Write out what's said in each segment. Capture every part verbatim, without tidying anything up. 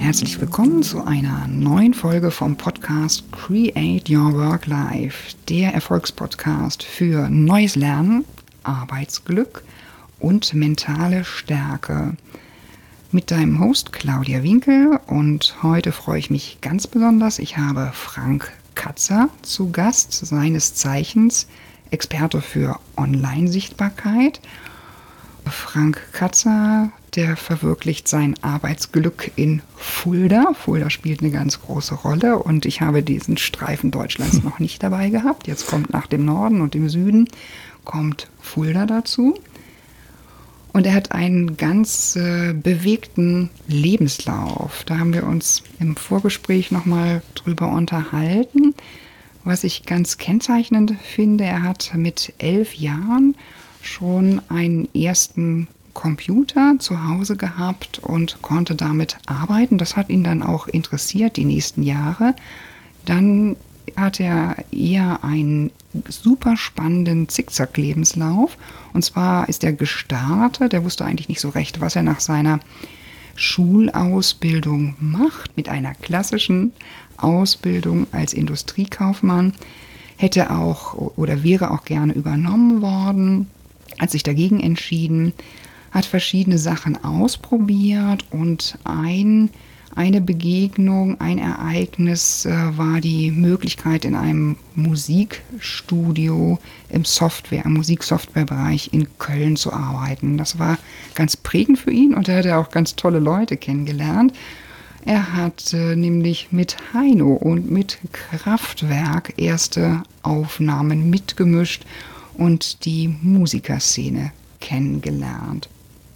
Herzlich willkommen zu einer neuen Folge vom Podcast Create Your Work Life, der Erfolgspodcast für neues Lernen, Arbeitsglück und mentale Stärke. Mit deinem Host Claudia Winkel, und heute freue ich mich ganz besonders. Ich habe Frank Katzer zu Gast, seines Zeichens Experte für Online-Sichtbarkeit. Frank Katzer, der verwirklicht sein Arbeitsglück in Fulda. Fulda spielt eine ganz große Rolle und ich habe diesen Streifen Deutschlands noch nicht dabei gehabt. Jetzt kommt nach dem Norden und dem Süden kommt Fulda dazu. Und er hat einen ganz äh, bewegten Lebenslauf. Da haben wir uns im Vorgespräch nochmal drüber unterhalten. Was ich ganz kennzeichnend finde, er hat mit elf Jahren schon einen ersten Computer zu Hause gehabt und konnte damit arbeiten. Das hat ihn dann auch interessiert die nächsten Jahre. Dann hat er eher einen super spannenden Zickzack-Lebenslauf. Und zwar ist er gestartet, er wusste eigentlich nicht so recht, was er nach seiner Schulausbildung macht, mit einer klassischen Ausbildung als Industriekaufmann. Hätte auch oder wäre auch gerne übernommen worden, hat sich dagegen entschieden, hat verschiedene Sachen ausprobiert und ein, eine Begegnung, ein Ereignis äh, war die Möglichkeit, in einem Musikstudio im Software, im Musiksoftwarebereich in Köln zu arbeiten. Das war ganz prägend für ihn und er hat auch ganz tolle Leute kennengelernt. Er hat äh, nämlich mit Heino und mit Kraftwerk erste Aufnahmen mitgemischt und die Musikerszene kennengelernt.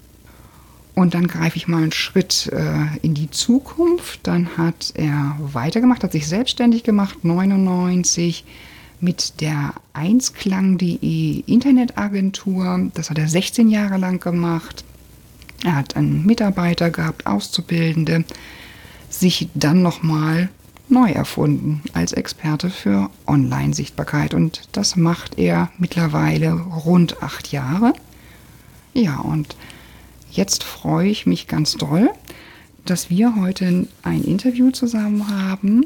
Und dann greife ich mal einen Schritt äh, in die Zukunft. Dann hat er weitergemacht, hat sich selbstständig gemacht, neunundneunzig, mit der Einsklang punkt de Internetagentur. Das hat er sechzehn Jahre lang gemacht. Er hat einen Mitarbeiter gehabt, Auszubildende, sich dann nochmal neu erfunden als Experte für Online-Sichtbarkeit. Und das macht er mittlerweile rund acht Jahre. Ja, und jetzt freue ich mich ganz doll, dass wir heute ein Interview zusammen haben.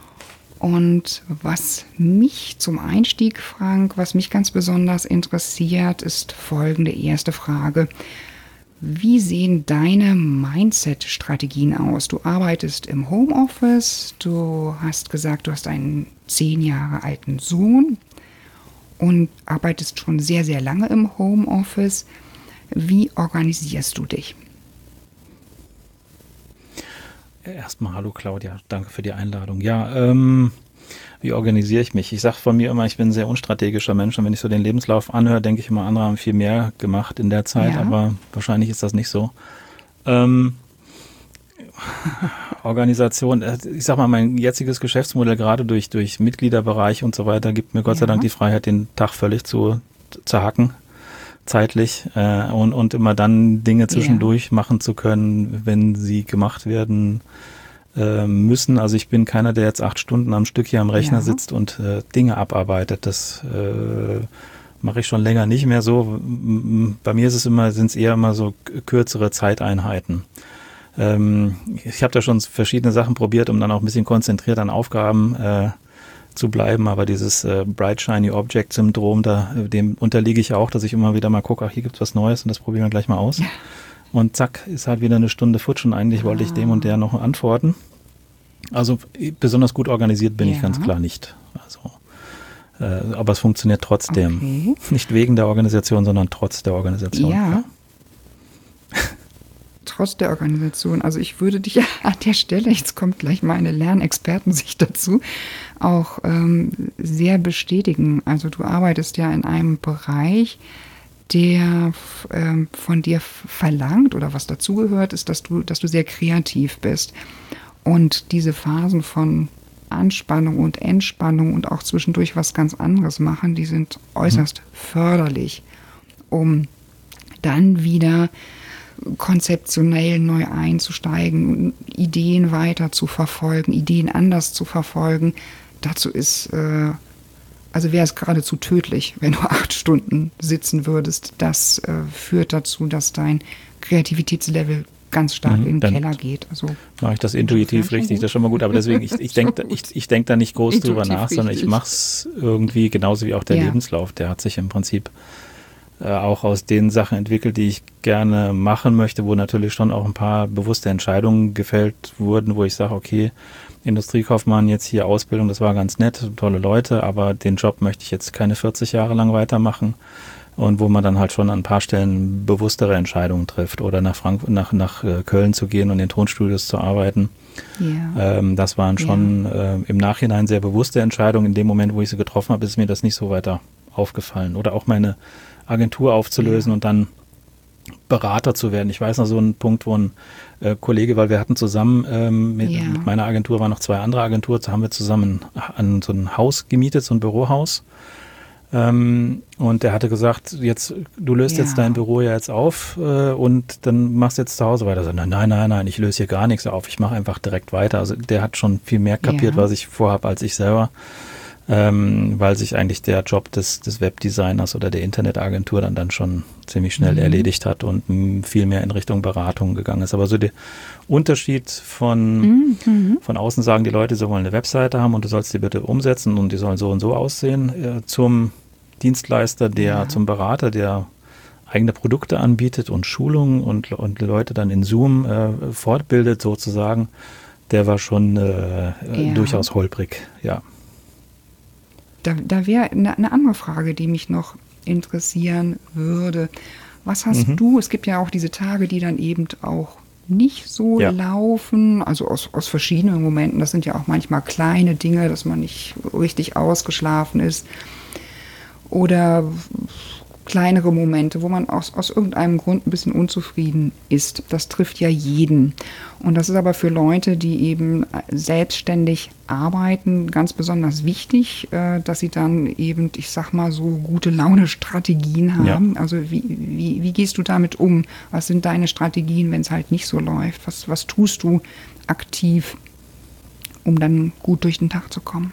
Und was mich zum Einstieg, Frank, was mich ganz besonders interessiert, ist folgende erste Frage. Wie sehen deine Mindset-Strategien aus? Du arbeitest im Homeoffice, du hast gesagt, du hast einen zehn Jahre alten Sohn und arbeitest schon sehr, sehr lange im Homeoffice. Wie organisierst du dich? Erstmal hallo Claudia, danke für die Einladung. Ja, ähm, wie organisiere ich mich? Ich sage von mir immer, ich bin ein sehr unstrategischer Mensch und wenn ich so den Lebenslauf anhöre, denke ich immer, andere haben viel mehr gemacht in der Zeit, ja. Aber wahrscheinlich ist das nicht so. Ähm, Organisation, ich sag mal, mein jetziges Geschäftsmodell, gerade durch, durch Mitgliederbereich und so weiter, gibt mir Gott ja. sei Dank die Freiheit, den Tag völlig zu zerhacken, zeitlich, äh, und, und immer dann Dinge zwischendurch ja. machen zu können, wenn sie gemacht werden müssen. Also ich bin keiner, der jetzt acht Stunden am Stück hier am Rechner ja. sitzt und äh, Dinge abarbeitet. Das äh, mache ich schon länger nicht mehr so. Bei mir ist es immer, sind es eher immer so kürzere Zeiteinheiten. Ähm, ich habe da schon verschiedene Sachen probiert, um dann auch ein bisschen konzentriert an Aufgaben äh, zu bleiben, aber dieses äh, Bright Shiny Object Syndrom, da, dem unterliege ich auch, dass ich immer wieder mal gucke, ach, hier gibt's was Neues und das probieren wir gleich mal aus. Ja. Und zack, ist halt wieder eine Stunde futsch und eigentlich ah. wollte ich dem und der noch antworten. Also besonders gut organisiert bin ja. ich ganz klar nicht. Also, äh, aber es funktioniert trotzdem. Okay. Nicht wegen der Organisation, sondern trotz der Organisation. Ja. ja. Trotz der Organisation. Also ich würde dich an der Stelle, jetzt kommt gleich meine Lernexpertensicht dazu, auch ähm, sehr bestätigen. Also du arbeitest ja in einem Bereich, der ähm, von dir verlangt oder was dazugehört, ist, dass du, dass du sehr kreativ bist. Und diese Phasen von Anspannung und Entspannung und auch zwischendurch was ganz anderes machen, die sind äußerst mhm. förderlich, um dann wieder konzeptionell neu einzusteigen, Ideen weiter zu verfolgen, Ideen anders zu verfolgen. Dazu ist, äh, also wäre es geradezu tödlich, wenn du acht Stunden sitzen würdest. Das äh, führt dazu, dass dein Kreativitätslevel ganz stark Mhm, in den dann Keller geht. Also mache ich das intuitiv richtig, gut. das ist schon mal gut, aber deswegen, ich, ich denke ich, ich denk da nicht groß drüber Intuitiv nach, sondern ich richtig. mache es irgendwie genauso wie auch der Ja. Lebenslauf. Der hat sich im Prinzip äh, auch aus den Sachen entwickelt, die ich gerne machen möchte, wo natürlich schon auch ein paar bewusste Entscheidungen gefällt wurden, wo ich sage, okay, Industriekaufmann, jetzt hier Ausbildung, das war ganz nett, tolle Leute, aber den Job möchte ich jetzt keine vierzig Jahre lang weitermachen. Und wo man dann halt schon an ein paar Stellen bewusstere Entscheidungen trifft oder nach Frank nach, nach äh, Köln zu gehen und in Tonstudios zu arbeiten. Ja. Ähm, das waren schon Ja. äh, im Nachhinein sehr bewusste Entscheidungen. In dem Moment, wo ich sie getroffen habe, ist mir das nicht so weiter aufgefallen. Oder auch meine Agentur aufzulösen Ja. und dann Berater zu werden. Ich weiß noch so einen Punkt, wo ein äh, Kollege, weil wir hatten zusammen ähm, mit, Ja. mit meiner Agentur, waren noch zwei andere Agenturen, da haben wir zusammen an so ein Haus gemietet, so ein Bürohaus. Ähm, und er hatte gesagt, jetzt, du löst Ja. jetzt dein Büro ja jetzt auf äh, und dann machst du jetzt zu Hause weiter. So, nein, nein, nein, nein, ich löse hier gar nichts auf, ich mache einfach direkt weiter. Also der hat schon viel mehr kapiert, Ja. was ich vorhabe, als ich selber, ähm, weil sich eigentlich der Job des, des Webdesigners oder der Internetagentur dann, dann schon ziemlich schnell Mhm. erledigt hat und mh, viel mehr in Richtung Beratung gegangen ist. Aber so der Unterschied von, Mhm. von außen sagen die Leute, sie wollen eine Webseite haben und du sollst die bitte umsetzen und die sollen so und so aussehen, äh, zum Dienstleister, der Ja. zum Berater, der eigene Produkte anbietet und Schulungen und, und Leute dann in Zoom äh, fortbildet sozusagen, der war schon äh, Ja. durchaus holprig, ja. Da, da wäre eine, eine andere Frage, die mich noch interessieren würde. Was hast Mhm. du, es gibt ja auch diese Tage, die dann eben auch nicht so Ja. laufen, also aus, aus verschiedenen Momenten. Das sind ja auch manchmal kleine Dinge, dass man nicht richtig ausgeschlafen ist. Oder kleinere Momente, wo man aus, aus irgendeinem Grund ein bisschen unzufrieden ist. Das trifft ja jeden. Und das ist aber für Leute, die eben selbstständig arbeiten, ganz besonders wichtig, äh, dass sie dann eben, ich sag mal so, gute Laune-Strategien haben. Ja. Also wie, wie, wie gehst du damit um? Was sind deine Strategien, wenn es halt nicht so läuft? Was, was tust du aktiv, um dann gut durch den Tag zu kommen?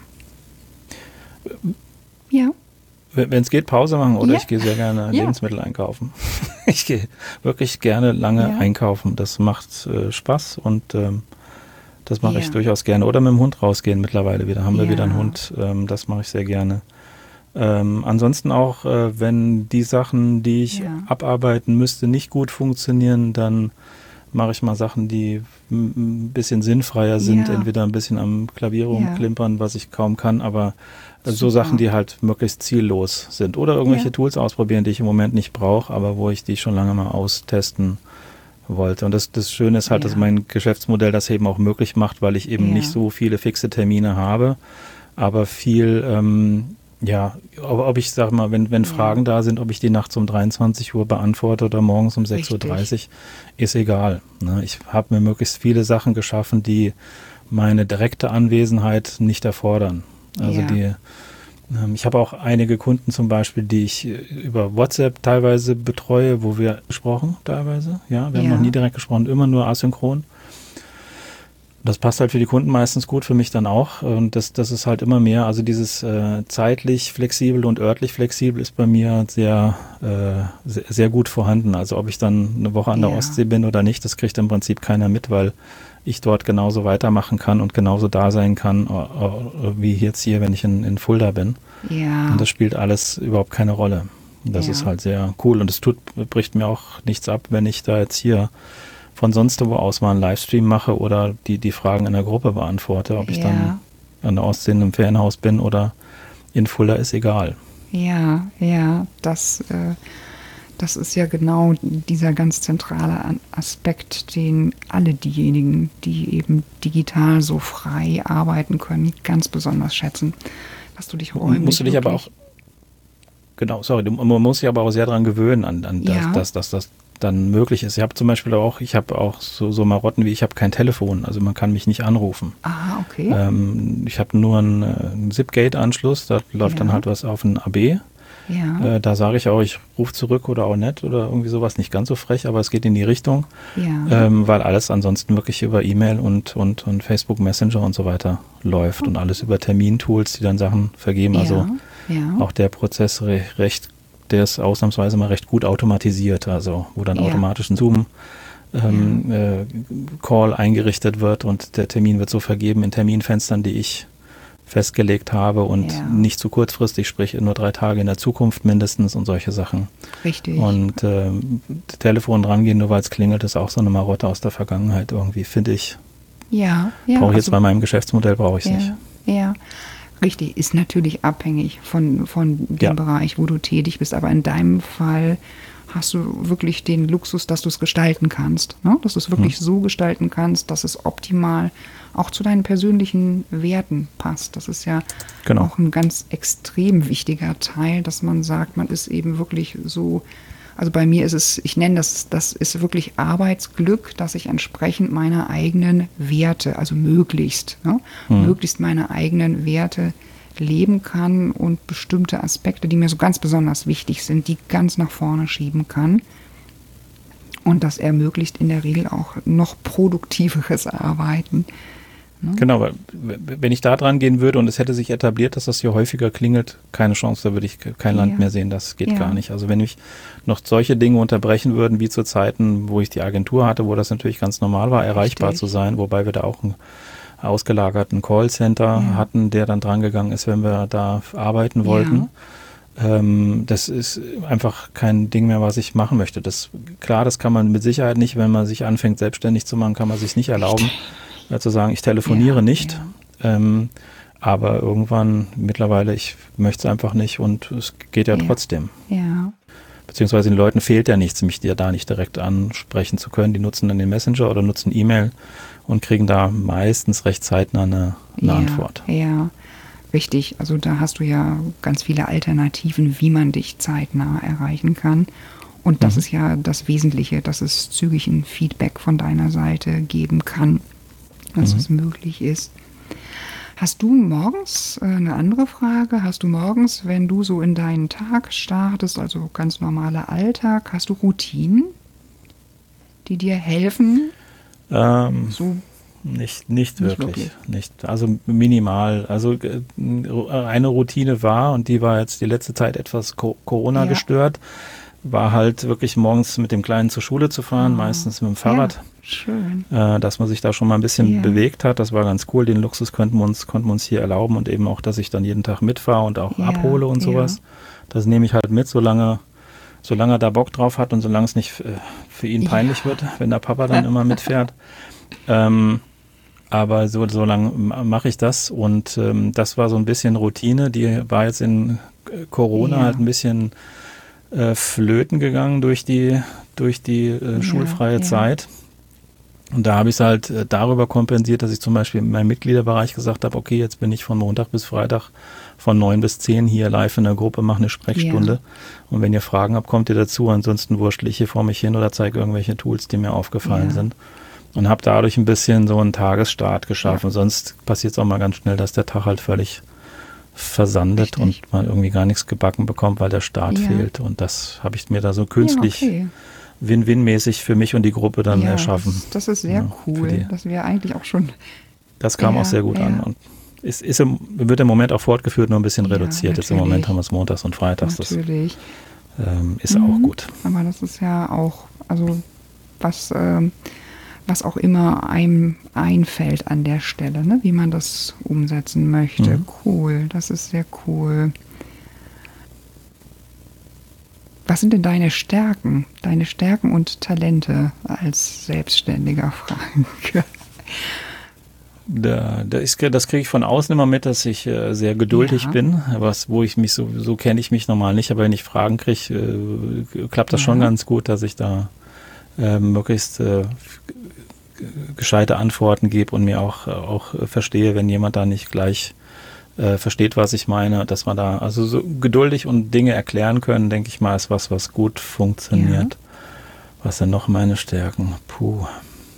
Ja. Wenn es geht, Pause machen oder Ja. ich gehe sehr gerne Ja. Lebensmittel einkaufen. Ich gehe wirklich gerne lange Ja. einkaufen. Das macht äh, Spaß und ähm, das mache ich Ja. durchaus gerne. Oder mit dem Hund rausgehen mittlerweile wieder. Haben wir Ja. wieder einen Hund. Ähm, das mache ich sehr gerne. Ähm, ansonsten auch, äh, wenn die Sachen, die ich Ja. abarbeiten müsste, nicht gut funktionieren, dann mache ich mal Sachen, die m- ein bisschen sinnfreier sind. Ja. Entweder ein bisschen am Klavier Ja. rumklimpern, was ich kaum kann, aber so Super. Sachen, die halt möglichst ziellos sind. Oder irgendwelche Ja. Tools ausprobieren, die ich im Moment nicht brauche, aber wo ich die schon lange mal austesten wollte. Und das, das Schöne ist halt, Ja. dass mein Geschäftsmodell das eben auch möglich macht, weil ich eben Ja. nicht so viele fixe Termine habe, aber viel, ähm, ja, ob, ob ich, sag mal, wenn, wenn Ja. Fragen da sind, ob ich die nachts um dreiundzwanzig Uhr beantworte oder morgens um sechs Uhr dreißig, ist egal. Ne? Ich habe mir möglichst viele Sachen geschaffen, die meine direkte Anwesenheit nicht erfordern. Also Ja. die, ähm, ich habe auch einige Kunden zum Beispiel, die ich äh, über WhatsApp teilweise betreue, wo wir gesprochen teilweise. Ja, wir haben Ja. noch nie direkt gesprochen, immer nur asynchron. Das passt halt für die Kunden meistens gut, für mich dann auch. Und das, das ist halt immer mehr. Also dieses äh, zeitlich flexibel und örtlich flexibel ist bei mir sehr, äh, sehr, sehr gut vorhanden. Also ob ich dann eine Woche an der Ja. Ostsee bin oder nicht, das kriegt im Prinzip keiner mit, weil ich dort genauso weitermachen kann und genauso da sein kann, äh, äh, wie jetzt hier, wenn ich in, in Fulda bin. Ja. Und das spielt alles überhaupt keine Rolle. Das Ja. ist halt sehr cool. Und es tut, bricht mir auch nichts ab, wenn ich da jetzt hier von sonst wo aus mal einen Livestream mache oder die, die Fragen in der Gruppe beantworte. Ob ich Ja. dann an der Ostsee in einem Ferienhaus bin oder in Fulda, ist egal. Ja, ja, das, äh, das ist ja genau dieser ganz zentrale An- Aspekt, den alle diejenigen, die eben digital so frei arbeiten können, ganz besonders schätzen. Dass du dich räumlich Musst du dich aber auch, wirklich- genau, sorry, du, man muss sich aber auch sehr daran gewöhnen, an, an Ja. dass, dass, dass das dann möglich ist. Ich habe zum Beispiel auch, ich habe auch so, so Marotten wie, ich habe kein Telefon, also man kann mich nicht anrufen. Ah, okay. Ähm, ich habe nur einen, äh, einen Zip-Gate-Anschluss, da läuft Ja. dann halt was auf ein A B. ja, Äh, da sage ich auch, ich rufe zurück oder auch nicht oder irgendwie sowas, nicht ganz so frech, aber es geht in die Richtung, ja. ähm, weil alles ansonsten wirklich über E-Mail und, und, und Facebook Messenger und so weiter läuft und alles über Termintools, die dann Sachen vergeben. Also ja, ja. auch der Prozess re recht, der ist ausnahmsweise mal recht gut automatisiert, also wo dann Ja. automatisch ein Zoom ähm, ja. äh, Call eingerichtet wird und der Termin wird so vergeben in Terminfenstern, die ich festgelegt habe und ja. nicht zu kurzfristig, sprich nur drei Tage in der Zukunft mindestens und solche Sachen. Richtig. Und äh, Telefon drangehen, nur weil es klingelt, ist auch so eine Marotte aus der Vergangenheit irgendwie, finde ich. Ja, ja. Brauche ich jetzt also, bei meinem Geschäftsmodell, brauche ich es ja, nicht. Ja, richtig. Ist natürlich abhängig von, von dem Ja. Bereich, wo du tätig bist. Aber in deinem Fall hast du wirklich den Luxus, dass du es gestalten kannst. Ne? Dass du es wirklich hm. so gestalten kannst, dass es optimal auch zu deinen persönlichen Werten passt. Das ist ja genau. auch ein ganz extrem wichtiger Teil, dass man sagt, man ist eben wirklich so, also bei mir ist es, ich nenne das, das ist wirklich Arbeitsglück, dass ich entsprechend meiner eigenen Werte, also möglichst, ne, hm. möglichst meine eigenen Werte leben kann und bestimmte Aspekte, die mir so ganz besonders wichtig sind, die ganz nach vorne schieben kann. Und das ermöglicht in der Regel auch noch produktiveres Arbeiten. Ne? Genau, weil wenn ich da dran gehen würde und es hätte sich etabliert, dass das hier häufiger klingelt, keine Chance, da würde ich kein Land Ja. mehr sehen, das geht Ja. gar nicht. Also wenn mich noch solche Dinge unterbrechen würden, wie zu Zeiten, wo ich die Agentur hatte, wo das natürlich ganz normal war, erreichbar Richtig. zu sein, wobei wir da auch einen ausgelagerten Callcenter Ja. hatten, der dann drangegangen ist, wenn wir da arbeiten wollten. Ja. Ähm, das ist einfach kein Ding mehr, was ich machen möchte. Das, klar, das kann man mit Sicherheit nicht, wenn man sich anfängt, selbstständig zu machen, kann man sich nicht erlauben. Zu sagen, ich telefoniere ja, nicht, ja. ähm, aber irgendwann mittlerweile, ich möchte es einfach nicht und es geht ja, ja. trotzdem. Ja. Beziehungsweise den Leuten fehlt ja nichts, mich da nicht direkt ansprechen zu können. Die nutzen dann den Messenger oder nutzen E-Mail und kriegen da meistens recht zeitnah eine, eine ja, Antwort. Ja, richtig. Also da hast du ja ganz viele Alternativen, wie man dich zeitnah erreichen kann. Und das mhm. ist ja das Wesentliche, dass es zügig ein Feedback von deiner Seite geben kann, dass mhm. es möglich ist. Hast du morgens, äh, eine andere Frage, hast du morgens, wenn du so in deinen Tag startest, also ganz normaler Alltag, hast du Routinen, die dir helfen? Ähm, so nicht, nicht, nicht wirklich, wirklich. Nicht, also minimal. Also äh, eine Routine war, und die war jetzt die letzte Zeit etwas Co- Corona Ja. gestört, war halt wirklich morgens mit dem Kleinen zur Schule zu fahren, Oh. meistens mit dem Fahrrad. Ja, schön. Äh, dass man sich da schon mal ein bisschen Ja. bewegt hat. Das war ganz cool. Den Luxus konnten wir uns, konnten wir uns hier erlauben und eben auch, dass ich dann jeden Tag mitfahre und auch Ja, abhole und sowas. ja. Das nehme ich halt mit, solange, solange er da Bock drauf hat und solange es nicht äh, für ihn Ja. peinlich wird, wenn der Papa dann immer mitfährt. Ähm, aber so, so lange mache ich das und ähm, das war so ein bisschen Routine. Die war jetzt in Corona Ja. halt ein bisschen äh, flöten gegangen durch die, durch die äh, Ja, schulfreie ja. Zeit. Und da habe ich es halt äh, darüber kompensiert, dass ich zum Beispiel in meinem Mitgliederbereich gesagt habe, okay, jetzt bin ich von Montag bis Freitag von neun bis zehn hier live in der Gruppe, mache eine Sprechstunde. Ja. Und wenn ihr Fragen habt, kommt ihr dazu. Ansonsten wurschtle ich hier vor mich hin oder zeige irgendwelche Tools, die mir aufgefallen Ja. sind. Und habe dadurch ein bisschen so einen Tagesstart geschaffen. Ja. Sonst passiert es auch mal ganz schnell, dass der Tag halt völlig versandet Richtig. und man irgendwie gar nichts gebacken bekommt, weil der Start Ja. fehlt. Und das habe ich mir da so künstlich Ja, okay. Win-Win-mäßig für mich und die Gruppe dann ja, erschaffen. Das, das ist sehr Ja, für cool. die- Das wäre eigentlich auch schon. Das kam Ja, auch sehr gut ja. an. Und es ist im, wird im Moment auch fortgeführt, nur ein bisschen Ja, reduziert. Jetzt im natürlich. Moment haben wir es montags und freitags. Das Natürlich. ähm, ist Mhm. auch gut. Aber das ist ja auch, also was, ähm, was auch immer einem einfällt an der Stelle, ne? Wie man das umsetzen möchte. Mhm. Cool, das ist sehr cool. Was sind denn deine Stärken, deine Stärken und Talente als Selbstständiger, Frank? Da, da ist, das kriege ich von außen immer mit, dass ich äh, sehr geduldig Ja. bin, was, wo ich mich so, so kenne ich mich normal nicht, aber wenn ich Fragen kriege, äh, klappt das Ja. schon ganz gut, dass ich da äh, möglichst äh, gescheite Antworten gebe und mir auch, auch verstehe, wenn jemand da nicht gleich äh, versteht, was ich meine, dass man da, also so geduldig und Dinge erklären können, denke ich mal, ist was, was gut funktioniert. Ja. Was sind noch meine Stärken? Puh.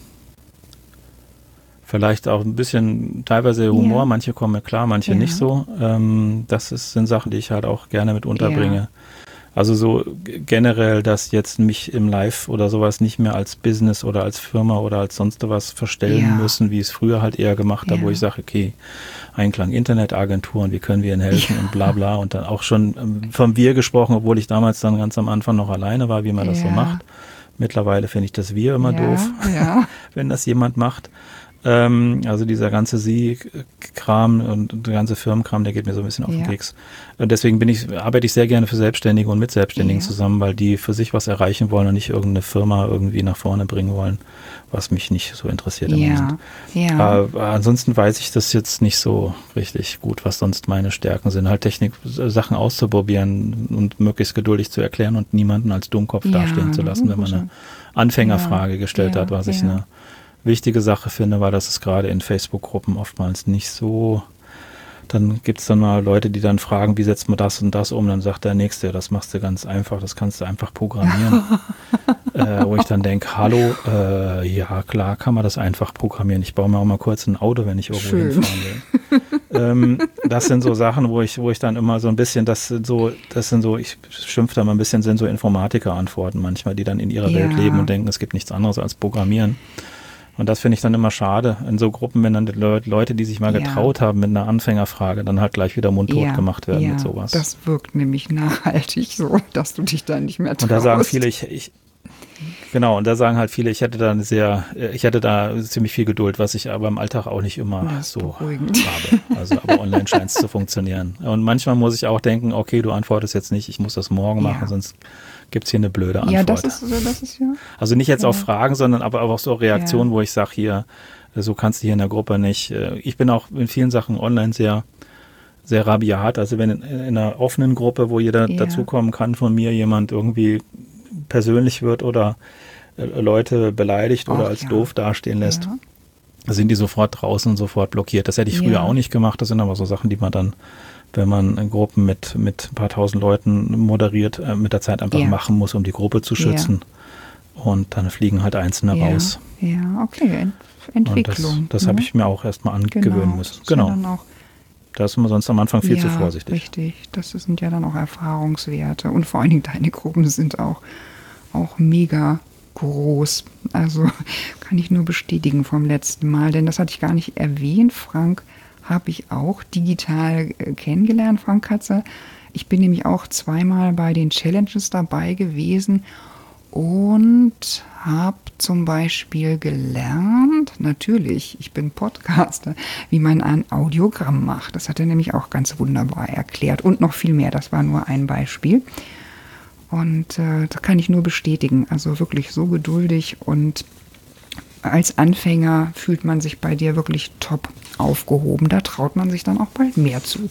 Vielleicht auch ein bisschen teilweise Humor, Ja. manche kommen mir klar, manche Ja. nicht so. Ähm, das ist, sind Sachen, die ich halt auch gerne mit unterbringe. Ja. Also so g- generell, dass jetzt mich im Live oder sowas nicht mehr als Business oder als Firma oder als sonst was verstellen Ja. müssen, wie ich es früher halt eher gemacht habe, Ja. wo ich sage, okay, Einklang Internetagenturen, wie können wir ihnen helfen Ja. und bla bla und dann auch schon ähm, vom Wir gesprochen, obwohl ich damals dann ganz am Anfang noch alleine war, wie man das so Ja. macht. Mittlerweile finde ich das Wir immer ja, doof, ja. wenn das jemand macht. Ähm, also dieser ganze Sie-Kram und der ganze Firmenkram, der geht mir so ein bisschen auf den Ja. Keks. Und deswegen bin ich, arbeite ich sehr gerne für Selbstständige und mit Selbstständigen Ja. zusammen, weil die für sich was erreichen wollen und nicht irgendeine Firma irgendwie nach vorne bringen wollen, was mich nicht so interessiert im Ja, Moment. ja. Aber ansonsten weiß ich das jetzt nicht so richtig gut, was sonst meine Stärken sind. Halt Technik, Sachen auszuprobieren und möglichst geduldig zu erklären und niemanden als Dummkopf Ja, dastehen zu lassen, wenn man eine Anfängerfrage gestellt ja, hat, was ich ja. eine wichtige Sache finde, weil das ist gerade in Facebook-Gruppen oftmals nicht so. Dann gibt es dann mal Leute, die dann fragen, wie setzt man das und das um? Dann sagt der Nächste, das machst du ganz einfach, das kannst du einfach programmieren. äh, wo ich dann denke, hallo, äh, ja klar, kann man das einfach programmieren. Ich baue mir auch mal kurz ein Auto, wenn ich irgendwo Schön. hinfahren will. ähm, das sind so Sachen, wo ich, wo ich dann immer so ein bisschen, das sind so, das sind so, ich schimpfe da mal ein bisschen, sind so Informatiker-Antworten manchmal, die dann in ihrer Ja. Welt leben und denken, es gibt nichts anderes als Programmieren. Und das finde ich dann immer schade. In so Gruppen, wenn dann die Le- Leute, die sich mal Ja. getraut haben mit einer Anfängerfrage, dann halt gleich wieder mundtot ja, gemacht werden ja, mit sowas. Das wirkt nämlich nachhaltig so, dass du dich da nicht mehr traust. Und da sagen viele, ich, ich genau, und da sagen halt viele, ich hätte da eine sehr, ich hätte da ziemlich viel Geduld, was ich aber im Alltag auch nicht immer Das ist so beruhigend. habe. Also aber online scheint es zu funktionieren. Und manchmal muss ich auch denken, okay, du antwortest jetzt nicht, ich muss das morgen machen, Ja. sonst gibt es hier eine blöde Antwort. Ja, das ist, das ist ja. Also nicht jetzt Ja. auf Fragen, sondern aber auch so Reaktionen, Ja. wo ich sage, hier, so kannst du hier in der Gruppe nicht. Ich bin auch in vielen Sachen online sehr, sehr rabiat. Also wenn in, in einer offenen Gruppe, wo jeder Ja. dazukommen kann, von mir jemand irgendwie persönlich wird oder äh, Leute beleidigt oder Och, als ja. doof dastehen lässt, Ja. da sind die sofort draußen und sofort blockiert. Das hätte ich früher Ja. auch nicht gemacht. Das sind aber so Sachen, die man dann, wenn man in Gruppen mit, mit ein paar tausend Leuten moderiert, äh, mit der Zeit einfach Ja. machen muss, um die Gruppe zu schützen. Und dann fliegen halt Einzelne ja. raus. Ja, okay. Ent Und das, Entwicklung. das ne? habe ich mir auch erstmal angewöhnen genau. müssen. Das ist ja Genau. dann auch, Da ist man sonst am Anfang viel ja, zu vorsichtig. Richtig. Das sind ja dann auch Erfahrungswerte. Und vor allen Dingen deine Gruppen sind auch, auch mega groß. Also kann ich nur bestätigen vom letzten Mal, denn das hatte ich gar nicht erwähnt. Frank habe ich auch digital äh, kennengelernt, Frank Katzer. Ich bin nämlich auch zweimal bei den Challenges dabei gewesen und habe zum Beispiel gelernt, natürlich, ich bin Podcaster, wie man ein Audiogramm macht. Das hat er nämlich auch ganz wunderbar erklärt und noch viel mehr. Das war nur ein Beispiel. Und äh, das kann ich nur bestätigen. Also wirklich so geduldig und als Anfänger fühlt man sich bei dir wirklich top aufgehoben. Da traut man sich dann auch bald mehr zu.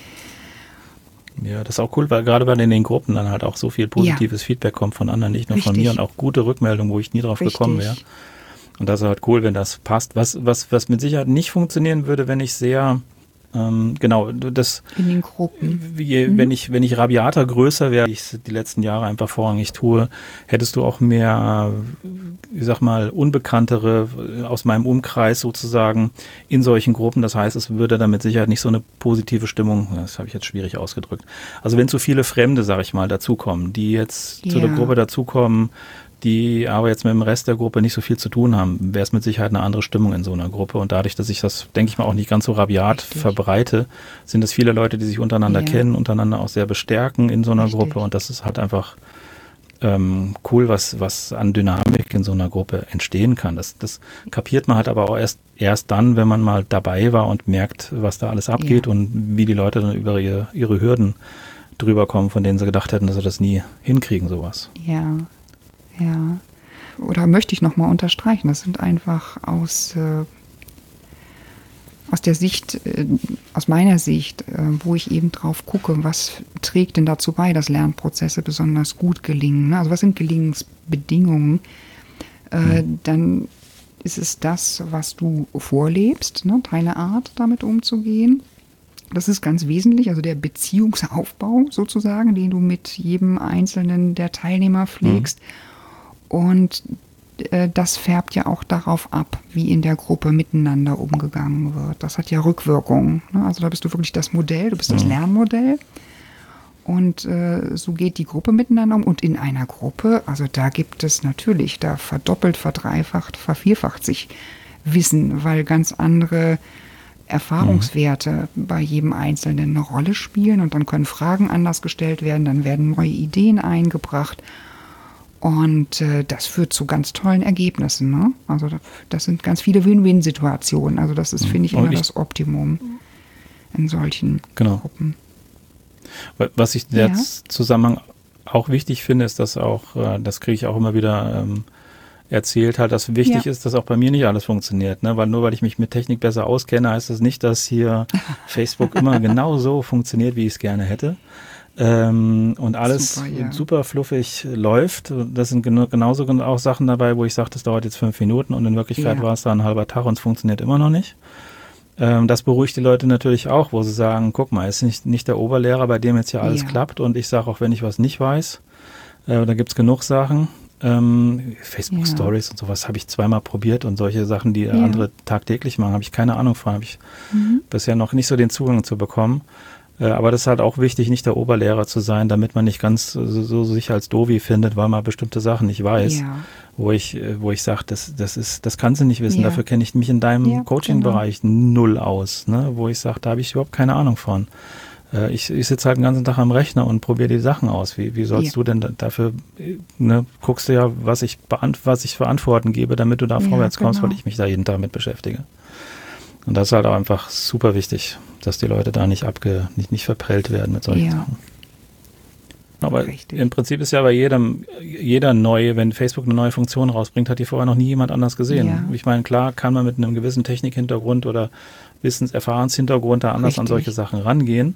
Ja, das ist auch cool, weil gerade weil in den Gruppen dann halt auch so viel positives ja. Feedback kommt von anderen, nicht nur Richtig. von mir und auch gute Rückmeldungen, wo ich nie drauf Richtig. gekommen wäre. Und das ist halt cool, wenn das passt. Was, was, was mit Sicherheit nicht funktionieren würde, wenn ich sehr, ähm, genau, das in den Gruppen. Wie, mhm. wenn ich, wenn ich rabiater größer wäre, wie ich es die letzten Jahre einfach vorrangig tue, hättest du auch mehr, ich sag mal, Unbekanntere aus meinem Umkreis sozusagen in solchen Gruppen. Das heißt, es würde dann mit Sicherheit nicht so eine positive Stimmung, das habe ich jetzt schwierig ausgedrückt. Also wenn zu viele Fremde, sag ich mal, dazukommen, die jetzt ja. zu der Gruppe dazukommen, die aber jetzt mit dem Rest der Gruppe nicht so viel zu tun haben, wäre es mit Sicherheit eine andere Stimmung in so einer Gruppe. Und dadurch, dass ich das, denke ich mal, auch nicht ganz so rabiat Richtig. verbreite, sind es viele Leute, die sich untereinander ja. kennen, untereinander auch sehr bestärken in so einer Richtig. Gruppe. Und das ist halt einfach ähm, cool, was, was an Dynamik in so einer Gruppe entstehen kann. Das, das kapiert man halt aber auch erst, erst dann, wenn man mal dabei war und merkt, was da alles abgeht ja. und wie die Leute dann über ihre, ihre Hürden drüber kommen, von denen sie gedacht hätten, dass sie das nie hinkriegen, sowas. Ja. Ja, oder möchte ich nochmal unterstreichen, das sind einfach aus, äh, aus der Sicht, äh, aus meiner Sicht, äh, wo ich eben drauf gucke, was trägt denn dazu bei, dass Lernprozesse besonders gut gelingen. Ne? Also was sind Gelingensbedingungen? Äh, mhm. Dann ist es das, was du vorlebst, ne? Deine Art, damit umzugehen. Das ist ganz wesentlich, also der Beziehungsaufbau sozusagen, den du mit jedem einzelnen der Teilnehmer pflegst. Mhm. Und äh, das färbt ja auch darauf ab, wie in der Gruppe miteinander umgegangen wird. Das hat ja Rückwirkungen. Ne? Also da bist du wirklich das Modell, du bist das Lernmodell. Und äh, so geht die Gruppe miteinander um. Und in einer Gruppe, also da gibt es natürlich, da verdoppelt, verdreifacht, vervierfacht sich Wissen, weil ganz andere Erfahrungswerte mhm. bei jedem Einzelnen eine Rolle spielen. Und dann können Fragen anders gestellt werden, dann werden neue Ideen eingebracht. Und äh, das führt zu ganz tollen Ergebnissen. Ne? Also das, das sind ganz viele Win-Win-Situationen. Also das ist, finde ich, immer ich, das Optimum in solchen genau. Gruppen. Was ich in ja. dem Zusammenhang auch wichtig finde, ist, dass auch, äh, das kriege ich auch immer wieder ähm, erzählt, halt, dass wichtig ja. ist, dass auch bei mir nicht alles funktioniert. Ne? Weil nur weil ich mich mit Technik besser auskenne, heißt das nicht, dass hier Facebook immer genau so funktioniert, wie ich es gerne hätte. Ähm, und alles super, ja. super fluffig läuft. Das sind gen- genauso auch Sachen dabei, wo ich sage, das dauert jetzt fünf Minuten und in Wirklichkeit ja. war es da ein halber Tag und es funktioniert immer noch nicht. Ähm, das beruhigt die Leute natürlich auch, wo sie sagen, guck mal, ist nicht, nicht der Oberlehrer, bei dem jetzt hier alles ja. klappt, und ich sage auch, wenn ich was nicht weiß, äh, da gibt's genug Sachen. Ähm, Facebook ja. Stories und sowas habe ich zweimal probiert, und solche Sachen, die ja. andere tagtäglich machen, habe ich keine Ahnung von, habe ich mhm. bisher noch nicht so den Zugang zu bekommen. Aber das ist halt auch wichtig, nicht der Oberlehrer zu sein, damit man nicht ganz so, so sich als Dovi findet, weil man bestimmte Sachen nicht weiß, ja. wo ich, wo ich sage, das, das ist, das kannst du nicht wissen. Ja. Dafür kenne ich mich in deinem ja, Coaching-Bereich genau. null aus, ne? Wo ich sage, da habe ich überhaupt keine Ahnung von. Äh, ich ich sitze halt den ganzen Tag am Rechner und probiere die Sachen aus. Wie, wie sollst ja. du denn dafür, ne, guckst du ja, was ich beant- was ich für Antworten gebe, damit du da ja, vorwärts kommst, genau. weil ich mich da jeden Tag mit beschäftige. Und das ist halt auch einfach super wichtig, dass die Leute da nicht abge, nicht, nicht verprellt werden mit solchen ja. Sachen. Aber richtig. Im Prinzip ist ja bei jedem, jeder neue, wenn Facebook eine neue Funktion rausbringt, hat die vorher noch nie jemand anders gesehen. Ja. Ich meine, klar kann man mit einem gewissen Technikhintergrund oder Wissenserfahrenshintergrund da anders richtig. An solche Sachen rangehen.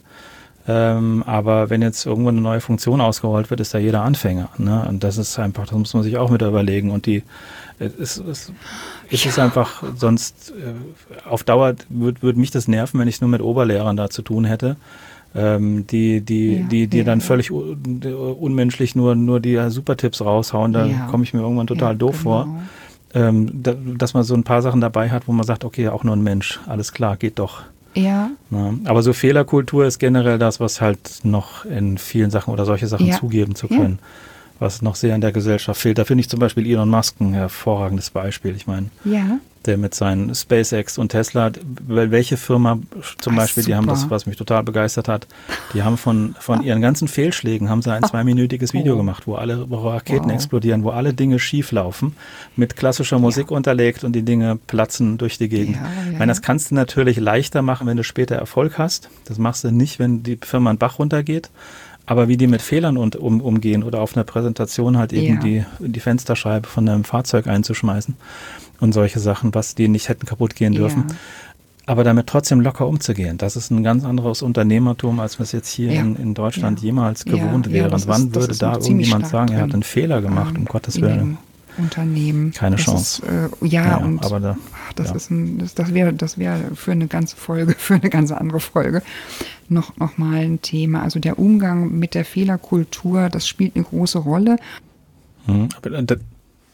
Ähm, aber wenn jetzt irgendwo eine neue Funktion ausgerollt wird, ist da jeder Anfänger. Ne? Und das ist einfach, das muss man sich auch mit überlegen. Und die es, es, es ja. ist einfach, sonst äh, auf Dauer würde würd mich das nerven, wenn ich nur mit Oberlehrern da zu tun hätte, ähm, die, die, ja. die, die ja, dann ja. völlig un, unmenschlich nur, nur die Supertipps raushauen. Da ja. komme ich mir irgendwann total ja, doof genau. vor. Ähm, da, dass man so ein paar Sachen dabei hat, wo man sagt, okay, auch nur ein Mensch, alles klar, geht doch. Ja. Na, aber so Fehlerkultur ist generell das, was halt noch in vielen Sachen oder solche Sachen ja. zugeben zu können, ja. was noch sehr in der Gesellschaft fehlt. Da finde ich zum Beispiel Elon Musk ein hervorragendes Beispiel. Ich meine, ja. der mit seinen SpaceX und Tesla, welche Firma zum Ach, Beispiel, super. Die haben das, was mich total begeistert hat, die haben von, von ihren ganzen Fehlschlägen, haben sie ein zweiminütiges Video oh. gemacht, wo alle wo Raketen wow. explodieren, wo alle Dinge schief laufen, mit klassischer Musik ja. unterlegt und die Dinge platzen durch die Gegend. Ja, ja. Ich meine, das kannst du natürlich leichter machen, wenn du später Erfolg hast. Das machst du nicht, wenn die Firma einen Bach runtergeht. Aber wie die mit Fehlern und, um, umgehen oder auf einer Präsentation halt eben ja. die, die Fensterscheibe von einem Fahrzeug einzuschmeißen und solche Sachen, was die nicht hätten kaputt gehen dürfen. Ja. Aber damit trotzdem locker umzugehen, das ist ein ganz anderes Unternehmertum, als wir es jetzt hier ja. in, in Deutschland ja. jemals gewohnt ja. wären. Ja, Wann ist, würde da irgendjemand sagen, er hat einen Fehler gemacht, ähm, um Gottes Willen? Unternehmen. Keine das Chance. Ist, äh, ja, ja, und aber da, ach, das, ja. ist ein, das, das wäre das wäre für eine ganze Folge, für eine ganz andere Folge noch, noch mal ein Thema. Also der Umgang mit der Fehlerkultur, das spielt eine große Rolle. Mhm, aber das,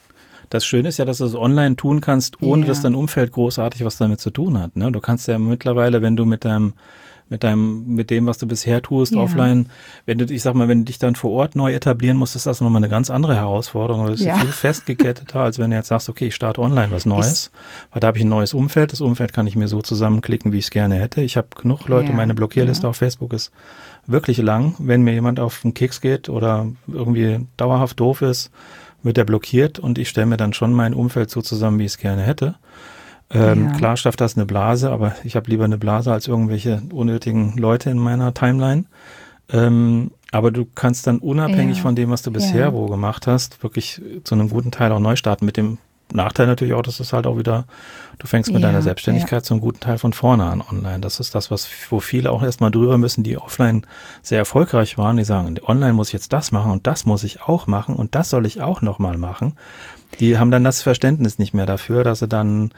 das Schöne ist ja, dass du es online tun kannst, ohne ja. dass dein Umfeld großartig was damit zu tun hat. Ne? Du kannst ja mittlerweile, wenn du mit deinem mit deinem, mit dem, was du bisher tust, ja. offline, wenn du, ich sag mal, wenn du dich dann vor Ort neu etablieren musst, ist das nochmal eine ganz andere Herausforderung. Das ist ja. viel festgeketteter, als wenn du jetzt sagst, okay, ich starte online was Neues, ich, weil da habe ich ein neues Umfeld. Das Umfeld kann ich mir so zusammenklicken, wie ich es gerne hätte. Ich habe genug Leute, ja. meine Blockierliste ja. auf Facebook ist wirklich lang. Wenn mir jemand auf den Keks geht oder irgendwie dauerhaft doof ist, wird er blockiert, und ich stelle mir dann schon mein Umfeld so zusammen, wie ich es gerne hätte. Ähm, ja. Klar schafft das eine Blase, aber ich habe lieber eine Blase als irgendwelche unnötigen Leute in meiner Timeline. Ähm, aber du kannst dann unabhängig ja. von dem, was du bisher ja. wo gemacht hast, wirklich zu einem guten Teil auch neu starten. Mit dem Nachteil natürlich auch, dass es halt auch wieder, du fängst mit ja. deiner Selbstständigkeit ja. zum guten Teil von vorne an online. Das ist das, was wo viele auch erstmal drüber müssen, die offline sehr erfolgreich waren. Die sagen, online muss ich jetzt das machen und das muss ich auch machen und das soll ich auch nochmal machen. Die haben dann das Verständnis nicht mehr dafür, dass sie dann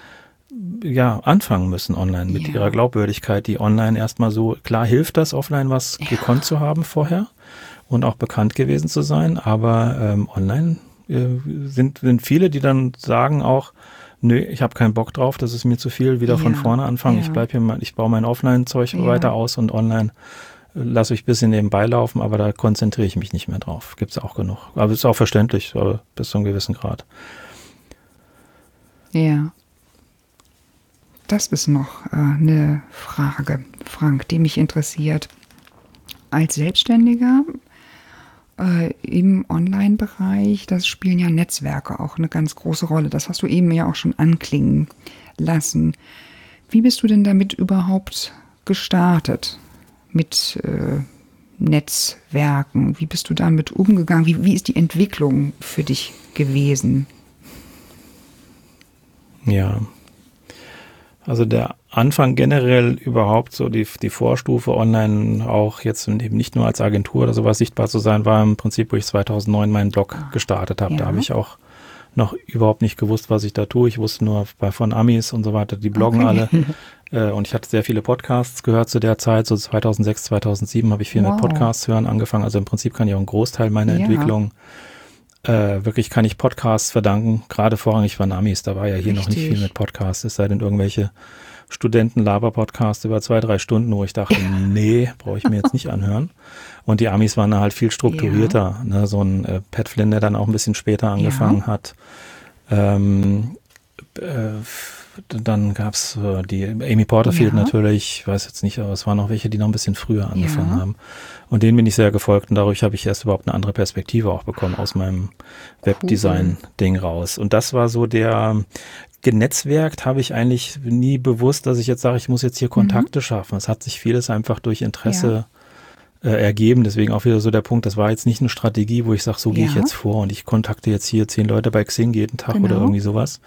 ja anfangen müssen online mit ja. ihrer Glaubwürdigkeit, die online erstmal so, klar hilft das, offline was ja. gekonnt zu haben vorher und auch bekannt gewesen zu sein, aber ähm, online äh, sind, sind viele, die dann sagen auch, nö, ich habe keinen Bock drauf, das ist mir zu viel, wieder ja. von vorne anfangen, ja. ich bleib hier mal, ich baue mein Offline-Zeug ja. weiter aus und online lasse ich ein bisschen nebenbei laufen, aber da konzentriere ich mich nicht mehr drauf. Gibt's auch genug. Aber ist auch verständlich, aber bis zu einem gewissen Grad. Ja. Das ist noch äh, eine Frage, Frank, die mich interessiert. Als Selbstständiger äh, im Online-Bereich, das spielen ja Netzwerke auch eine ganz große Rolle. Das hast du eben ja auch schon anklingen lassen. Wie bist du denn damit überhaupt gestartet? Mit äh, Netzwerken? Wie bist du damit umgegangen? Wie, wie ist die Entwicklung für dich gewesen? Ja, also der Anfang generell überhaupt so die, die Vorstufe online auch jetzt eben nicht nur als Agentur oder sowas sichtbar zu sein, war im Prinzip, wo ich zweitausendneun meinen Blog gestartet habe. Ja. Da habe ich auch noch überhaupt nicht gewusst, was ich da tue. Ich wusste nur bei von Amis und so weiter, die bloggen okay. alle. Äh, und ich hatte sehr viele Podcasts gehört zu der Zeit. So zweitausendsechs, zweitausendsieben habe ich viel wow. mit Podcasts hören angefangen. Also im Prinzip kann ich auch einen Großteil meiner ja. Entwicklung Äh, wirklich kann ich Podcasts verdanken, gerade vorrangig von Amis, da war ja hier Richtig. Noch nicht viel mit Podcasts, es sei denn irgendwelche Studenten-Laber-Podcasts über zwei, drei Stunden, wo ich dachte, nee, brauche ich mir jetzt nicht anhören. Und die Amis waren da halt viel strukturierter, ja. ne? So ein äh, Pat Flynn, der dann auch ein bisschen später angefangen ja. hat. Ähm, äh, dann gab's äh, die Amy Porterfield ja. natürlich, ich weiß jetzt nicht, aber es waren noch welche, die noch ein bisschen früher angefangen ja. haben. Und denen bin ich sehr gefolgt und dadurch habe ich erst überhaupt eine andere Perspektive auch bekommen aus meinem Webdesign-Ding raus. Und das war so der, genetzwerkt habe ich eigentlich nie bewusst, dass ich jetzt sage, ich muss jetzt hier Kontakte mhm. schaffen. Es hat sich vieles einfach durch Interesse ja. äh, ergeben. Deswegen auch wieder so der Punkt, das war jetzt nicht eine Strategie, wo ich sage, so ja. gehe ich jetzt vor und ich kontakte jetzt hier zehn Leute bei Xing jeden Tag genau. oder irgendwie sowas.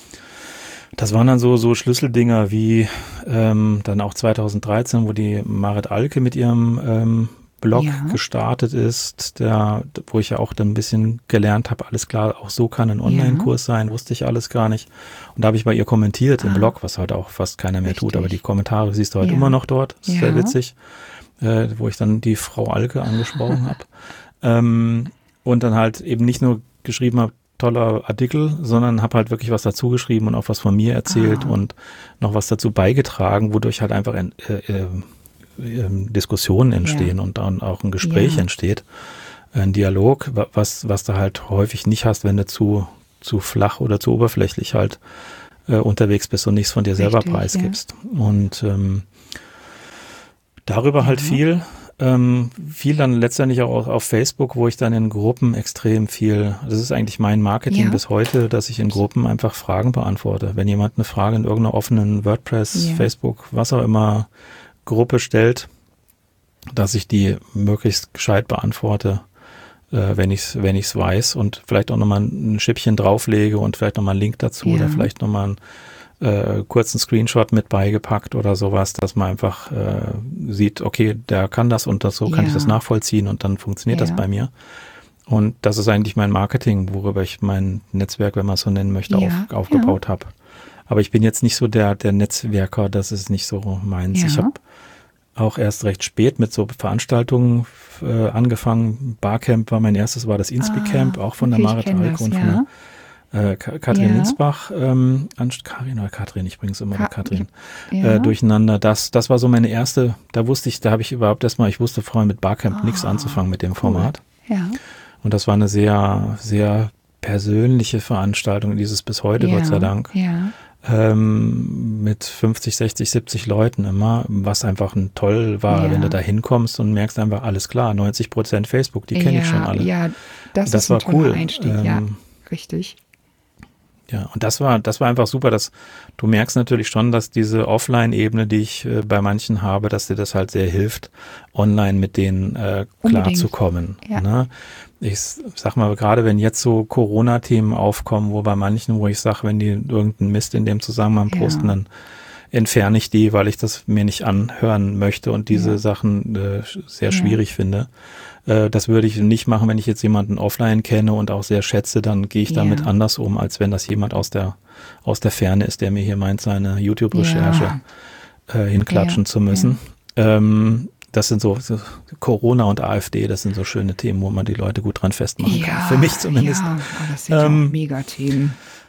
Das waren dann so, so Schlüsseldinger wie ähm, dann auch zweitausenddreizehn, wo die Marit Alke mit ihrem ähm, Blog ja. gestartet ist, der, wo ich ja auch dann ein bisschen gelernt habe, alles klar, auch so kann ein Online-Kurs ja. sein, wusste ich alles gar nicht. Und da habe ich bei ihr kommentiert ah. im Blog, was heute auch fast keiner mehr Richtig. Tut, aber die Kommentare siehst du heute ja. immer noch dort, das ist ja. sehr witzig, äh, wo ich dann die Frau Alke angesprochen habe. Ähm, und dann halt eben nicht nur geschrieben habe, toller Artikel, sondern habe halt wirklich was dazu geschrieben und auch was von mir erzählt ah. und noch was dazu beigetragen, wodurch halt einfach ein, äh, äh, Diskussionen entstehen ja. und dann auch ein Gespräch ja. entsteht, ein Dialog, was was du halt häufig nicht hast, wenn du zu zu flach oder zu oberflächlich halt äh, unterwegs bist und nichts von dir selber Richtig, preisgibst. Ja. Und ähm, darüber ja. halt viel, ähm, viel dann letztendlich auch auf Facebook, wo ich dann in Gruppen extrem viel, das ist eigentlich mein Marketing ja. bis heute, dass ich in Gruppen einfach Fragen beantworte. Wenn jemand eine Frage in irgendeiner offenen WordPress, ja. Facebook, was auch immer Gruppe stellt, dass ich die möglichst gescheit beantworte, äh, wenn ich es wenn ich's weiß und vielleicht auch nochmal ein Schippchen drauflege und vielleicht nochmal einen Link dazu ja. oder vielleicht nochmal einen äh, kurzen Screenshot mit beigepackt oder sowas, dass man einfach äh, sieht, okay, der kann das und das, so ja. kann ich das nachvollziehen und dann funktioniert ja. das bei mir. Und das ist eigentlich mein Marketing, worüber ich mein Netzwerk, wenn man es so nennen möchte, ja. auf, aufgebaut ja. habe. Aber ich bin jetzt nicht so der, der Netzwerker, das ist nicht so meins. Ja. Ich habe auch erst recht spät mit so Veranstaltungen äh, angefangen. Barcamp war mein erstes, war das Inspi-Camp, ah, auch von okay, der Marit Alke und ja. von der äh, Katrin ja. Linsbach. Ähm, Karin oder Katrin, ich bringe es immer Ka- mit Katrin ja. äh, durcheinander. Das, das war so meine erste, da wusste ich, da habe ich überhaupt erstmal, ich wusste vorher mit Barcamp ah, nichts anzufangen mit dem cool. Format. Ja. Und das war eine sehr, sehr persönliche Veranstaltung, dieses bis heute, ja. Gott sei Dank. Ja. Ähm, mit fünfzig, sechzig, siebzig Leuten immer, was einfach ein toll war, ja. wenn du da hinkommst und merkst einfach, alles klar, neunzig Prozent Facebook, die kenne ja, ich schon alle. Ja, das, das ist war ein toller cool. Einstieg, ähm, ja, richtig. Ja, und das war, das war einfach super, dass du merkst natürlich schon, dass diese Offline-Ebene, die ich äh, bei manchen habe, dass dir das halt sehr hilft, online mit denen äh, klarzukommen. Ja. Ne? Ich sag mal, gerade wenn jetzt so Corona-Themen aufkommen, wo bei manchen, wo ich sage, wenn die irgendeinen Mist in dem Zusammenhang posten, ja. dann entferne ich die, weil ich das mir nicht anhören möchte und diese ja. Sachen äh, sehr ja. schwierig finde. Äh, das würde ich nicht machen, wenn ich jetzt jemanden offline kenne und auch sehr schätze, dann gehe ich ja. damit anders um, als wenn das jemand aus der aus der Ferne ist, der mir hier meint, seine YouTube-Recherche ja. äh, hinklatschen ja. zu müssen. Ja. Ähm, das sind so, so Corona und AfD, das sind so schöne Themen, wo man die Leute gut dran festmachen ja, kann. Für mich zumindest. Ja, das sind ähm, ja Megathemen.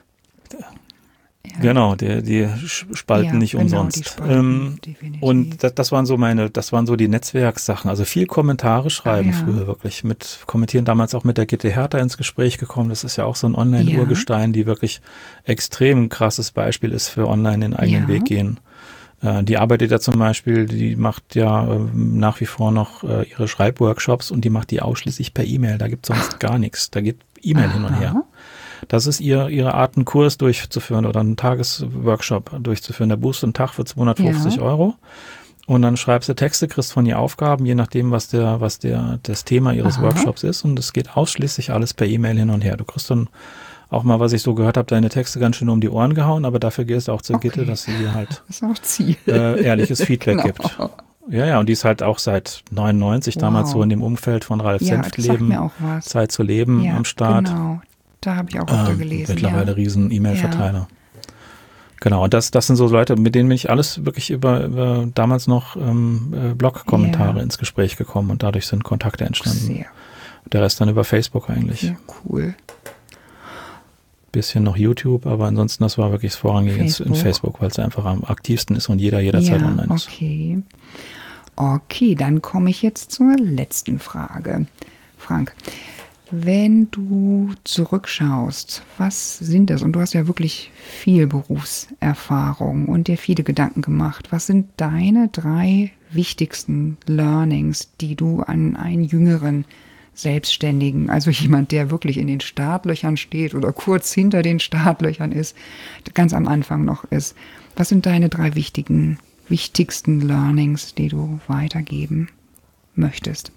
Ja. Genau, die, die spalten ja, nicht genau, umsonst. Spalten, ähm, und das, das waren so meine, das waren so die Netzwerkssachen. Also viel Kommentare schreiben ah, ja. früher wirklich. Mit kommentieren damals auch mit der Gitte Hertha ins Gespräch gekommen. Das ist ja auch so ein Online-Urgestein, ja. die wirklich extrem krasses Beispiel ist für online den eigenen ja. Weg gehen. Äh, die arbeitet ja zum Beispiel, die macht ja äh, nach wie vor noch äh, ihre Schreibworkshops und die macht die ausschließlich per E-Mail. Da gibt es sonst gar nichts. Da geht E-Mail hin und her. Das ist ihr, ihre Art, einen Kurs durchzuführen oder einen Tagesworkshop durchzuführen. Der buchst einen Tag für zweihundertfünfzig Ja. Euro. Und dann schreibst du Texte, kriegst von ihr Aufgaben, je nachdem, was der, was der, das Thema ihres Aha. Workshops ist. Und es geht ausschließlich alles per E-Mail hin und her. Du kriegst dann auch mal, was ich so gehört habe, deine Texte ganz schön um die Ohren gehauen, aber dafür gehst du auch zur Okay. Gitte, dass sie dir halt Das ist auch Ziel. äh, ehrliches Feedback Genau. gibt. Ja, ja, und die ist halt auch seit neunundneunzig Wow. damals so in dem Umfeld von Ralf Ja, das sagt Senftleben, mir auch was. Zeit zu leben Ja, am Start. genau. Da habe ich auch öfter Ähm, gelesen. mittlerweile ja. riesen E-Mail-Verteiler. Genau, und das, das sind so Leute, mit denen bin ich alles wirklich über, über damals noch ähm, äh, Blog-Kommentare Ja. ins Gespräch gekommen und dadurch sind Kontakte entstanden. Sehr, Der Rest dann über Facebook eigentlich. sehr cool. Bisschen noch YouTube, aber ansonsten das war wirklich das Vorrangige in Facebook. Facebook, weil es einfach am aktivsten ist und jeder jederzeit Ja, online ist. okay. Okay, dann komme ich jetzt zur letzten Frage. Frank, wenn du zurückschaust, was sind das? Und du hast ja wirklich viel Berufserfahrung und dir viele Gedanken gemacht. Was sind deine drei wichtigsten Learnings, die du an einen jüngeren Selbstständigen, also jemand, der wirklich in den Startlöchern steht oder kurz hinter den Startlöchern ist, ganz am Anfang noch ist. Was sind deine drei wichtigen, wichtigsten Learnings, die du weitergeben möchtest?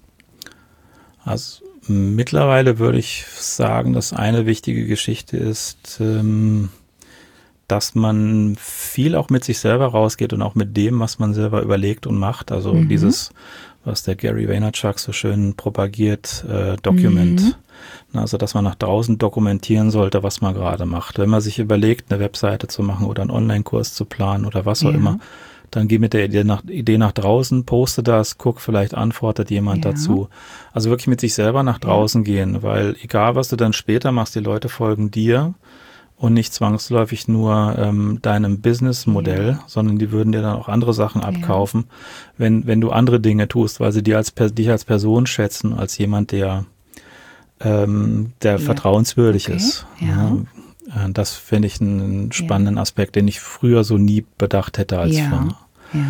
Also mittlerweile würde ich sagen, dass eine wichtige Geschichte ist, ähm, dass man viel auch mit sich selber rausgeht und auch mit dem, was man selber überlegt und macht. Also Mhm. dieses, was der Gary Vaynerchuk so schön propagiert, äh, Document. Mhm. Also, dass man nach draußen dokumentieren sollte, was man gerade macht. Wenn man sich überlegt, eine Webseite zu machen oder einen Online-Kurs zu planen oder was auch Ja. immer, dann geh mit der Idee nach, Idee nach draußen, poste das, guck, vielleicht antwortet jemand Ja. dazu. Also wirklich mit sich selber nach draußen gehen, weil egal, was du dann später machst, die Leute folgen dir und nicht zwangsläufig nur ähm, deinem Businessmodell, Ja. sondern die würden dir dann auch andere Sachen abkaufen, wenn, wenn du andere Dinge tust, weil sie dir als, Per- dich als Person schätzen, als jemand, der, ähm, der Ja. vertrauenswürdig Okay. ist. Ja. Äh, Das finde ich einen spannenden Aspekt, den ich früher so nie bedacht hätte als Ja. Firma. Ja.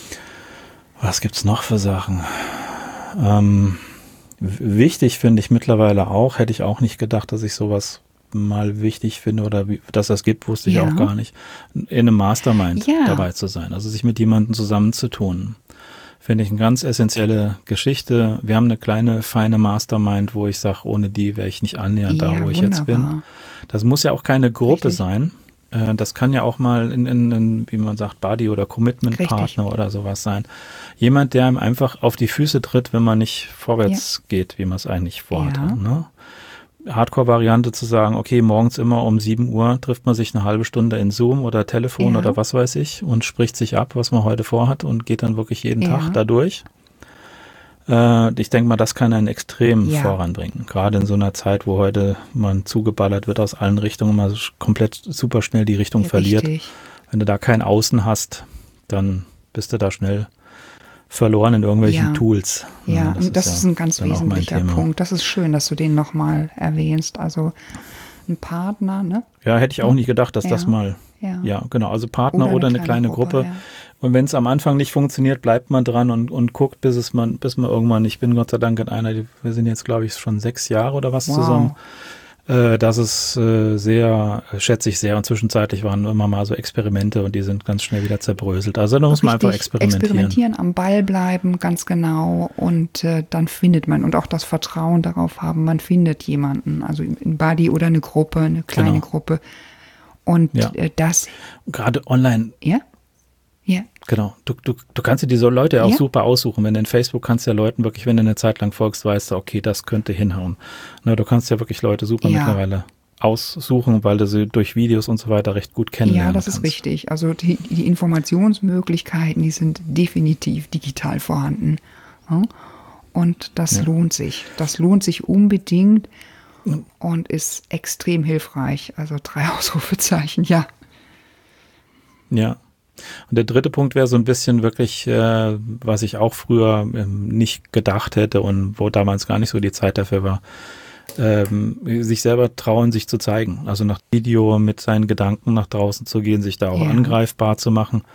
Was gibt's noch für Sachen? Ähm, w- wichtig finde ich mittlerweile auch, hätte ich auch nicht gedacht, dass ich sowas mal wichtig finde oder wie, dass das gibt, wusste ich Ja. auch gar nicht. In einem Mastermind Ja. dabei zu sein, also sich mit jemandem zusammenzutun. Finde ich eine ganz essentielle Geschichte. Wir haben eine kleine, feine Mastermind, wo ich sage, ohne die wäre ich nicht annähernd da, Ja, wo ich jetzt bin. wunderbar. Das muss ja auch keine Gruppe Richtig. sein. Äh, Das kann ja auch mal in, in, in wie man sagt, Buddy oder Commitment-Partner Richtig. oder sowas sein. Jemand, der einem einfach auf die Füße tritt, wenn man nicht vorwärts geht, wie man es eigentlich vorhat. Ja. Ne? Hardcore-Variante zu sagen, okay, morgens immer um sieben Uhr trifft man sich eine halbe Stunde in Zoom oder Telefon Ja. oder was weiß ich und spricht sich ab, was man heute vorhat und geht dann wirklich jeden Ja. Tag da durch. Äh, ich denke mal, das kann einen extrem Ja. voranbringen. Gerade in so einer Zeit, wo heute man zugeballert wird aus allen Richtungen, man komplett super schnell die Richtung Ja, verliert. richtig. Wenn du da kein Außen hast, dann bist du da schnell verloren in irgendwelchen Ja. Tools. Ja, und das ist, ja ein ganz dann auch mein wesentlicher Thema. Punkt. Das ist schön, dass du den nochmal erwähnst. Also ein Partner, ne? Ja, hätte ich auch nicht gedacht, dass Ja. das mal, Ja. ja, genau, also Partner oder eine, kleine, Gruppe. ja. Und wenn es am Anfang nicht funktioniert, bleibt man dran und, und guckt, bis es man, bis man irgendwann, ich bin Gott sei Dank in einer, wir sind jetzt, glaube ich, schon sechs Jahre oder was Wow. zusammen. Äh, das ist äh, sehr, äh, schätze ich sehr. Und zwischenzeitlich waren immer mal so Experimente und die sind ganz schnell wieder zerbröselt. Also da muss man einfach Richtig experimentieren. experimentieren, am Ball bleiben, ganz genau. Und äh, dann findet man und auch das Vertrauen darauf haben, man findet jemanden, also ein Buddy oder eine Gruppe, eine kleine Genau. Gruppe. Und Ja. äh, das, Gerade online, ja, ja, genau. Du, du, du kannst dir diese Leute auch Ja. super aussuchen. Wenn du in Facebook kannst du ja Leuten wirklich, wenn du eine Zeit lang folgst, weißt du, okay, das könnte hinhauen. Na, du kannst ja wirklich Leute super Ja. mittlerweile aussuchen, weil du sie durch Videos und so weiter recht gut kennenlernen ja, das kannst. ist richtig. Also die, die Informationsmöglichkeiten, die sind definitiv digital vorhanden. Ja? Und das Ja. lohnt sich. Das lohnt sich unbedingt und ist extrem hilfreich. Also drei Ausrufezeichen, ja. Ja. Und der dritte Punkt wäre so ein bisschen wirklich, äh, was ich auch früher ähm, nicht gedacht hätte und wo damals gar nicht so die Zeit dafür war, ähm, sich selber trauen, sich zu zeigen. Also nach Video mit seinen Gedanken nach draußen zu gehen, sich da auch Ja. angreifbar zu machen.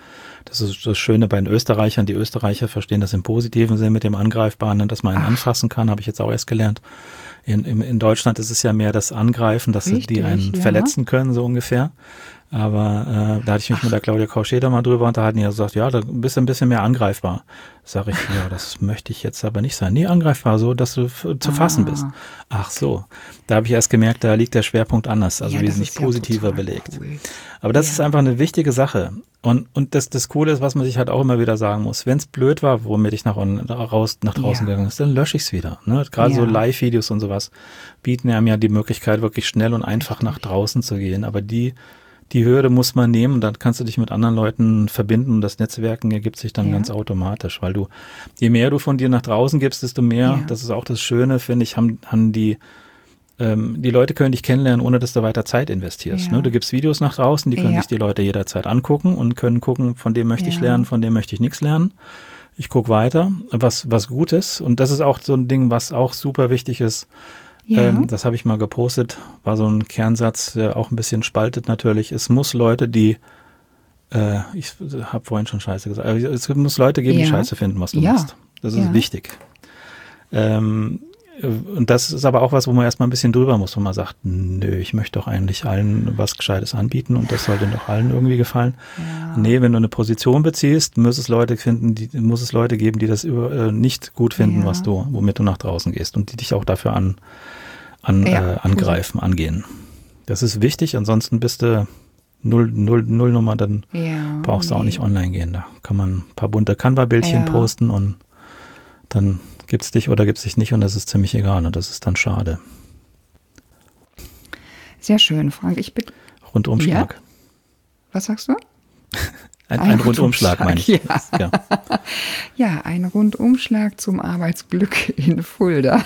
Das ist das Schöne bei den Österreichern. Die Österreicher verstehen das im positiven Sinn mit dem Angreifbaren, dass man ihn Ach. anfassen kann, habe ich jetzt auch erst gelernt. In, in, in Deutschland ist es ja mehr das Angreifen, dass Richtig, die einen ja. verletzen können, so ungefähr. Aber äh, da hatte ich mich Ach. mit der Claudia Kauscheder mal drüber unterhalten, die hat gesagt, ja, da bist du ein bisschen mehr angreifbar. Sag ich, ja, das möchte ich jetzt aber nicht sein. Nee, angreifbar, so, dass du f- zu ah. fassen bist. Ach so, da habe ich erst gemerkt, da liegt der Schwerpunkt anders, also ja, wesentlich positiver ja belegt. Cool. Aber das ja. ist einfach eine wichtige Sache. Und und das das Coole ist, was man sich halt auch immer wieder sagen muss, wenn es blöd war, womit ich nach, raus, nach draußen ja. gegangen ist, dann lösche ich es wieder. Ne? Gerade ja. so Live-Videos und sowas bieten einem ja die Möglichkeit, wirklich schnell und einfach Richtig. nach draußen zu gehen. Aber die Die Hürde muss man nehmen, dann kannst du dich mit anderen Leuten verbinden und das Netzwerken ergibt sich dann ja. ganz automatisch, weil du, je mehr du von dir nach draußen gibst, desto mehr, ja. das ist auch das Schöne, finde ich, haben, haben die, ähm, die Leute können dich kennenlernen, ohne dass du weiter Zeit investierst. Ja. Ne? Du gibst Videos nach draußen, die können ja. sich die Leute jederzeit angucken und können gucken, von dem möchte ja. ich lernen, von dem möchte ich nichts lernen. Ich gucke weiter, was, was gut ist, und das ist auch so ein Ding, was auch super wichtig ist. Ja. Ähm, das habe ich mal gepostet, war so ein Kernsatz, der auch ein bisschen spaltet natürlich. Es muss Leute, die, äh, ich habe vorhin schon Scheiße gesagt, aber es muss Leute geben, ja. die Scheiße finden, was du ja. machst. Das ist ja. wichtig. Ähm, und das ist aber auch was, wo man erstmal ein bisschen drüber muss, wo man sagt, nö, ich möchte doch eigentlich allen was Gescheites anbieten und das sollte doch allen irgendwie gefallen. Ja. Nee, wenn du eine Position beziehst, muss es Leute finden, die, muss es Leute geben, die das über, äh, nicht gut finden, ja. was du, womit du nach draußen gehst und die dich auch dafür an, an, ja. äh, angreifen, angehen. Das ist wichtig, ansonsten bist du Null, Null, Nullnummer, dann ja, brauchst du nee. auch nicht online gehen. Da kann man ein paar bunte Canva-Bildchen ja. posten und dann gibt's dich oder gibt's dich nicht und das ist ziemlich egal und das ist dann schade. Sehr schön, Frank. Ich bin Rundumschlag. Ja? Was sagst du? ein, ein, ein Rundumschlag, meine ich. Ja. Ja. ja, ein Rundumschlag zum Arbeitsglück in Fulda.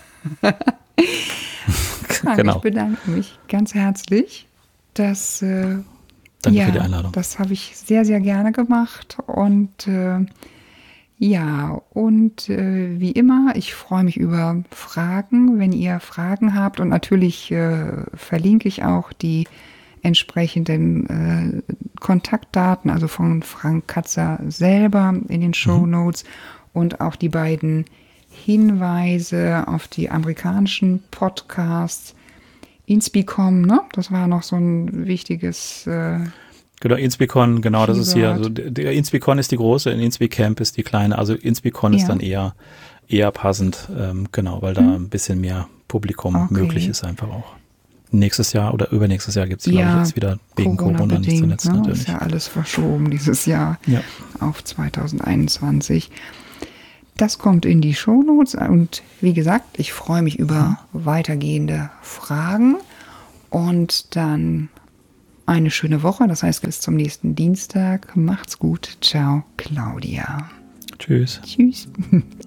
Frank, genau. Ich bedanke mich ganz herzlich. Das, äh, Danke ja, für die Einladung. Das habe ich sehr, sehr gerne gemacht und äh, ja, und äh, wie immer, ich freue mich über Fragen, wenn ihr Fragen habt und natürlich äh, verlinke ich auch die entsprechenden äh, Kontaktdaten, also von Frank Katzer selber in den Shownotes mhm. und auch die beiden Hinweise auf die amerikanischen Podcasts. Inspicom, ne? Das war noch so ein wichtiges äh, Genau, Inspicon, genau, das ist hier, also der Inspicon ist die große, in Inspicamp ist die kleine, also Inspicon ja. ist dann eher, eher passend, ähm, genau, weil da hm. ein bisschen mehr Publikum okay. möglich ist einfach auch. Nächstes Jahr oder übernächstes Jahr gibt es, glaube ja, ich, jetzt wieder wegen Corona, Corona nicht zuletzt ne? natürlich. Ist ja alles verschoben dieses Jahr ja. auf zwanzig einundzwanzig. Das kommt in die Shownotes und wie gesagt, ich freue mich über mhm. weitergehende Fragen und dann eine schöne Woche, das heißt bis zum nächsten Dienstag. Macht's gut. Ciao, Claudia. Tschüss. Tschüss.